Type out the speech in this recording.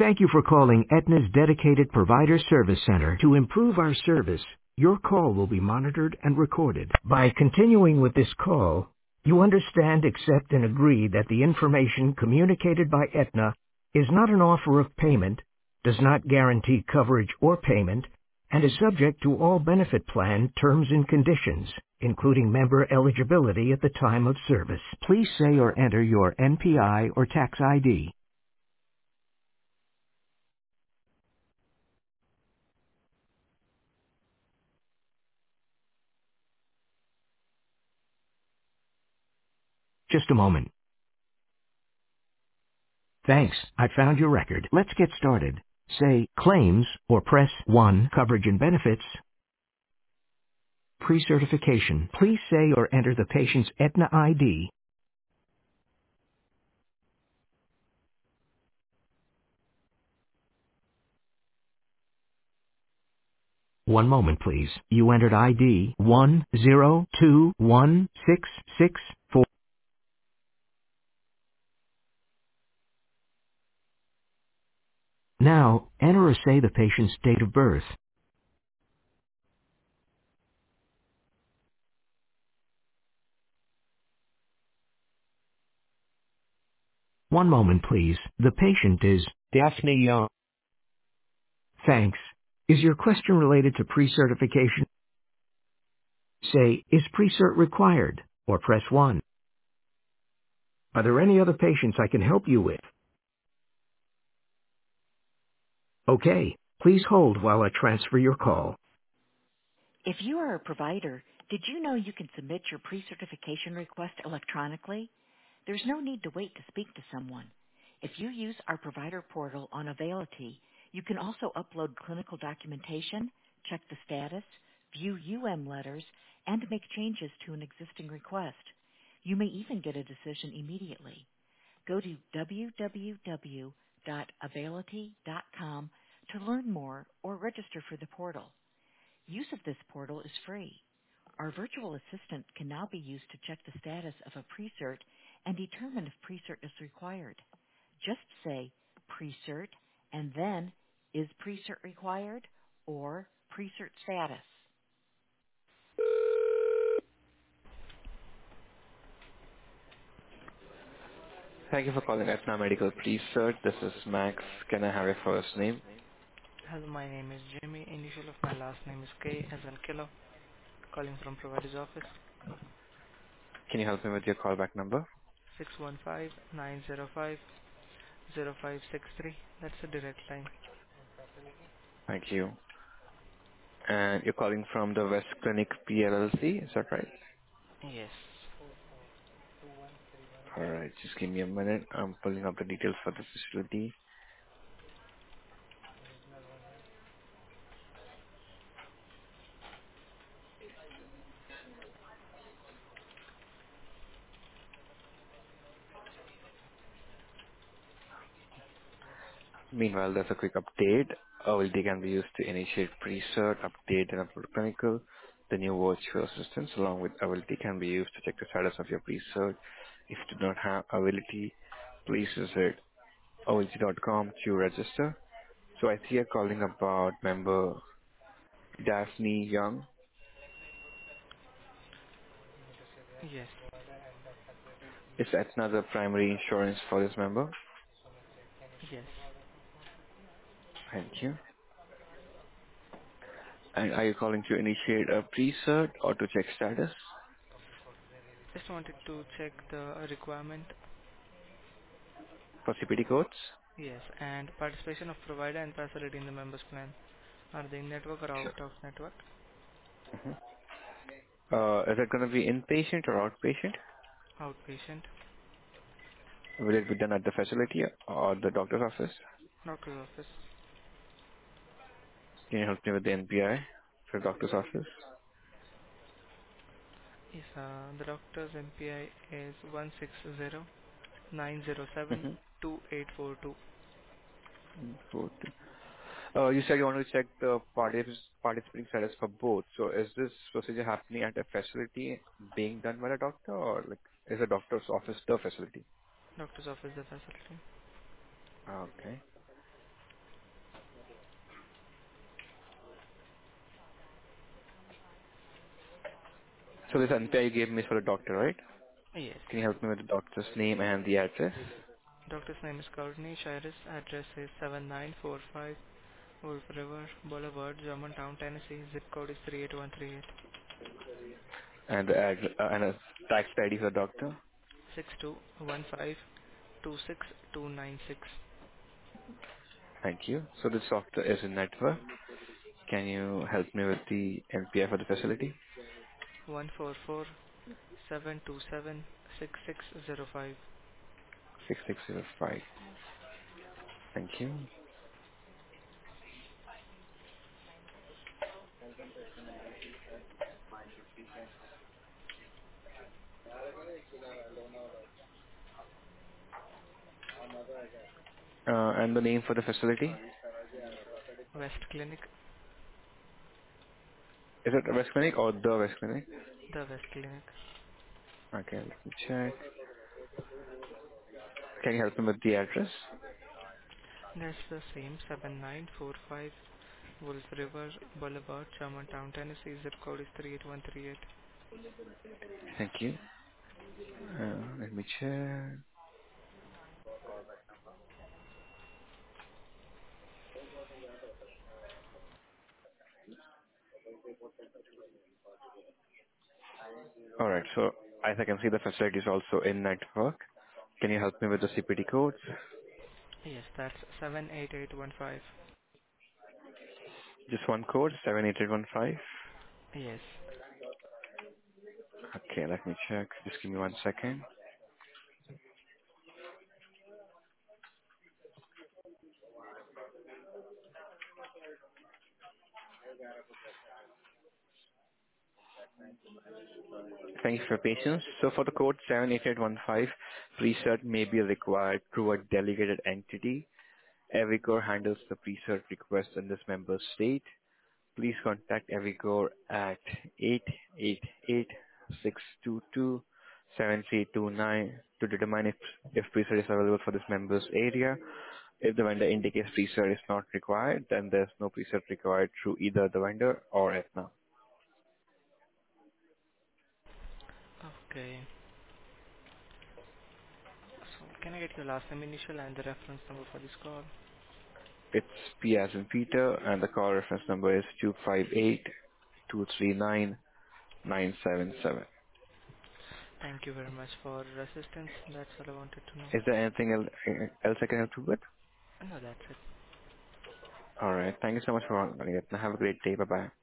Thank you for calling Aetna's dedicated provider service center. To improve our service, your call will be monitored and recorded. By continuing with this call, you understand, accept, and agree that the information communicated by Aetna is not an offer of payment, does not guarantee coverage or payment, and is subject to all benefit plan terms and conditions, including member eligibility at the time of service. Please say or enter your NPI or tax ID. Just a moment. Thanks. I found your record. Let's get started. Say claims or press 1, coverage and benefits, pre-certification. Please say or enter the patient's Aetna ID. One moment, please. You entered ID 1021664. Now, enter or say the patient's date of birth. One moment, please. The patient is Daphne Young. Thanks. Is your question related to pre-certification? Say, is pre-cert required? Or press 1. Are there any other patients I can help you with? Okay, please hold while I transfer your call. If you are a provider, did you know you can submit your pre-certification request electronically? There's no need to wait to speak to someone. If you use our provider portal on Availity, you can also upload clinical documentation, check the status, view letters, and make changes to an existing request. You may even get a decision immediately. Go to www.availity.com to learn more or register for the portal. Use of this portal is free. Our virtual assistant can now be used to check the status of a pre-cert and determine if pre-cert is required. Just say pre-cert and then is pre-cert required or pre-cert status. Thank you for calling Aetna Medical Research. This is Max. Can I have your first name? Hello, my name is Jimmy. Initial of my last name is K as in kilo. Calling from provider's office. Can you help me with your callback number? 615-905-0563. That's a direct line. Thank you. And you're calling from the West Clinic PLLC, is that right? Yes. Alright, just give me a minute. I'm pulling up the details for the facility. Meanwhile, there's a quick update. OLD can be used to initiate pre-cert, update, and upload clinical. The new virtual assistants along with OLD can be used to check the status of your pre-cert. If you do not have ability, please visit OLD.com to register. So I see you're calling about member Daphne Young. Yes. Is that another primary insurance for this member? Yes. Thank you. And are you calling to initiate a pre-cert or to check status Just wanted to check the requirement. for CPT codes? Yes. And participation of provider and facility in the members plan. Are they in network or Sure. out of network? hmm Is it going to be inpatient or outpatient? Outpatient. Will it be done at the facility or the doctor's office? Doctor's office. Can you help me with the NPI for the doctor's office? Yes. The doctor's MPI is 160-907-2842. Mm-hmm. You said you want to check the participating status for both. So is this procedure happening at a facility being done by a doctor, or like is a doctor's office the facility? Doctor's office, the facility. Okay. So this NPI you gave me is for the doctor, right? Yes. Can you help me with the doctor's name and the address? Doctor's name is Courtney Shires. Address is 7945 Wolf River Boulevard, Germantown, Tennessee. Zip code is 38138. And the and a tax ID for the doctor? 6215 Thank you. So this doctor is in network. Can you help me with the NPI for the facility? 144 727 6605. 6605. Thank you. And the name for the facility? Is West Clinic. it the West Clinic or the West Clinic? The West Clinic. Okay, let me check. Can you help me with the address? That's the same 7945 Wolf River Boulevard, Germantown, Tennessee. Zip code is 38138. Thank you. Let me check. Alright, so as I can see the facility is also in network. Can you help me with the CPT codes? Yes, that's 78815. Just one code, 78815. Yes. Okay, let me check. Just give me 1 second. Thank you for your patience. So for the code 78815, pre-cert may be required through a delegated entity. Evercore handles the pre-cert request in this member state. Please contact Evercore at 888-622-7329 to determine if pre-cert is available for this member's area. If the vendor indicates pre-cert is not required, then there's no pre-cert required through either the vendor or Aetna. Okay. So can I get your last name, initial, and the reference number for this call? It's P as in Peter, and the call reference number is 258-239-977. Thank you very much for your assistance. That's all I wanted to know. Is there anything else I can help you with? No, that's it. All right. Thank you so much for calling. Have a great day. Bye-bye.